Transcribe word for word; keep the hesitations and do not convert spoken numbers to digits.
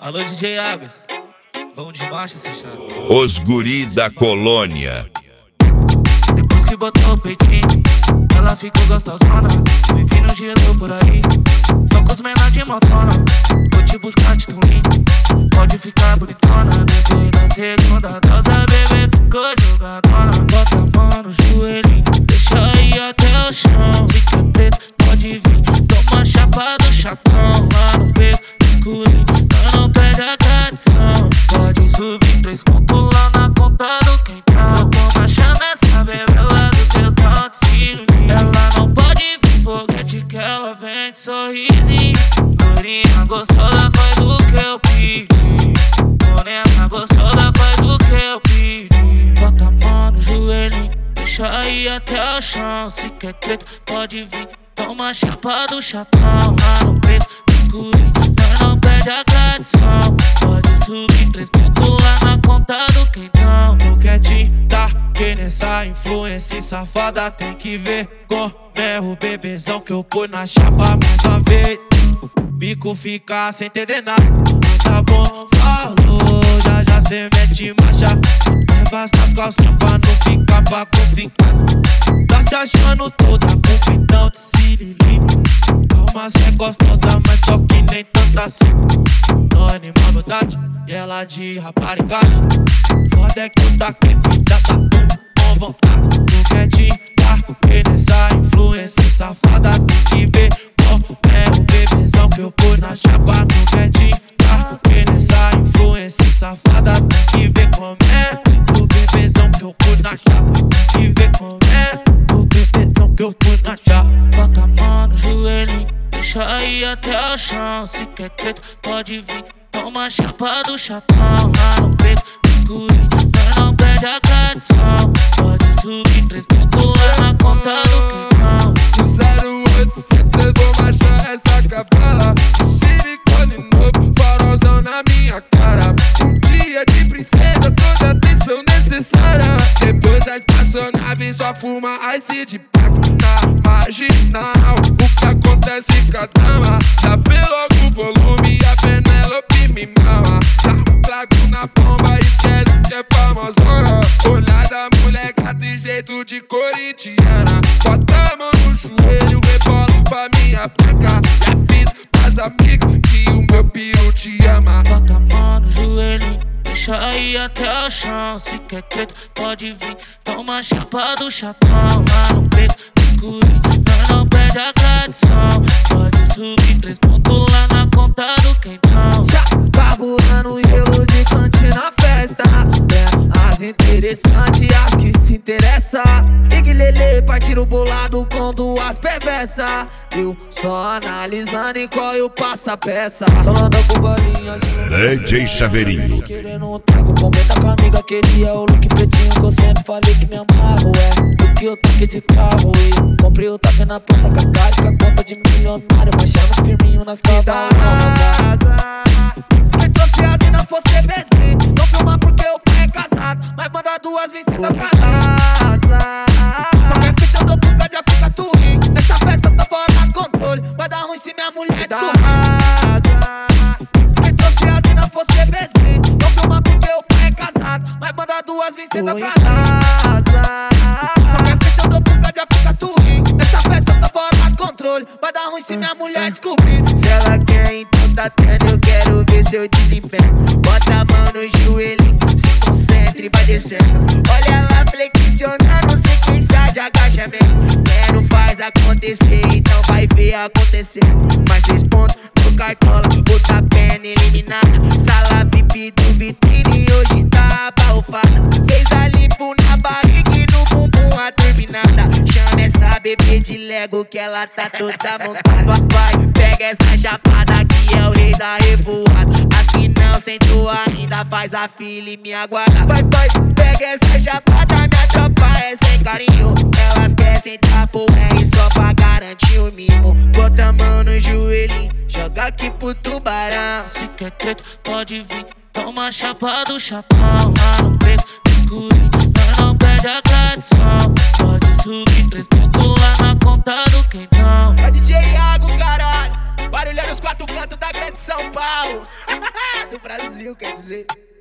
Alô, D J Águas, vamos de marcha, seu chato. Os guri da colônia. Depois que botou o peitinho, ela ficou gostosona. Vivi no gelo por aí, só com os menores de motona. Vou te buscar de turim, pode ficar bonitona. Depois da segunda dose, a bebê ficou jogadona. Bota a mão no joelho, deixa ir até o chão. Se quer preto, pode vir, toma chapa do chatão. Lá no beco, escurinho, não perde a tradição. Pode subir três pontos lá na conta do quentão. Tô achando essa bebela do teu tanto ciúme. Ela não pode vir foguete que ela vem de sorrisinho. Morena gostosa faz o que eu pedi. Morena gostosa faz o que eu pedi. Bota a mão no joelho, deixa ir até o chão. Se quer preto pode vir, toma chapa do chatão. Lá no peito escurinho, mas não perde a tradição. Pode subir três pontos lá na conta do quentão. O quietinho tá que nessa influência safada tem que ver como é o bebezão que eu pus na chapa mais uma vez. Bico fica sem entender nada, tá bom, falou, já já cê mete marcha. Leva as calças pra não ficar bagunça. Tá se achando toda com pintão de sirili. Calma, cê é gostosa, mas só que nem tanto assim. Tô animando verdade, e ela de raparigagem. Foda é que eu tá com vida, tá com vontade. No quietinho, tá e nessa influência safada tem que ver qual é o bebezão que eu pus na chapa. No quietinho, tá e nessa influência safada tem que ver como é o bebezão que eu pus na chapa. Tem que ver como é o bebezão que eu pus na chapa. Bota a mão no joelho, deixa ir até o chão. Se quer preto pode vir, toma chapa do chatão. Lá no peito escurinho, mas não perde a tradição. Pode subir três pontos lá na conta do quentão. No zero oitocentos vou marchar essa capela. Silicone novo, farolzão na minha cara. Um dia de princesa, toda atenção necessária. Depois a espaçonave só fuma ice de pack. Na marginal, o que acontece com a dama? Já vê logo o volume e a Penélope me mama. Dá um trago na bomba, esquece que é famosona. Olhar da mulher gata e jeito de corintiana. Bota a mão no joelho, rebola pra minha placa. E avisa pras amigas que o meu piru te ama. Bota a mão no joelho, deixa ir até o chão. Se quer preto pode vir, toma chapa do chatão. Lá no peito escurinho, mas não perde a tradição. Pode subir três pontos lá na conta do quentão. Já carburando gelo de cante na festa. É, as interessantes, as que se interessam. Iguilele, partir o bolado com duas perversas. Eu só analisando em qual eu passo a peça. Solando com bolinhas D J Chaveirinho. Querendo um trago, comenta com a amiga. Queria o look pretinho que eu sempre falei que me amava. É, do que eu toquei de carro e comprei o toque na planta com a cara, com a conta de milionário. Baixando firminho nas casas. Quem trouxe as mina fosse B Z. Não filma porque o pai é casado, mas manda duas vencidas pra casa. Qualquer fita eu dou fuga de África Turim. Nessa festa tá fora de controle, vai dar ruim se minha mulher descobrir. Quem trouxe as mina fosse B Z. Não filma porque o pai é casado, mas manda duas vencidas pra casa. Qualquer fita eu dou fuga de África Turim. Nessa festa tá fora de controle, vai dar ruim se minha mulher descobrir. Se ela quer, então tá tendo, eu quero ver seu desempenho. Bota a mão no joelho, se concentre e vai descendo. Olha ela flexionando, sequência de agachamento. Quero faz acontecer, então vai ver acontecer. Mais seis pontos no cartola, outra perna eliminada. Sala V I P do vitrine, hoje tá abalfada. Fez a lipo na barriga e no bumbum a turbinada. Chama essa bebê de Lego que ela tá toda montada. Vai, pega essa chapada que é o rei da revoada. As que não sentou ainda faz a fila e me aguarda. Vai, vai, pega essa chapada, minha tropa é sem carinho. Elas querem sentar pro R só pra garantir o mimo. Bota a mão no joelho, joga aqui pro tubarão. Se quer preto pode vir, toma chapa do chatão. Lá no peito escurinho, mas não perde a tradição. Pode subir três pontos lá na conta do quentão. É D J Iago, caralho, barulhando os quatro cantos da grande São Paulo. do Brasil, quer dizer.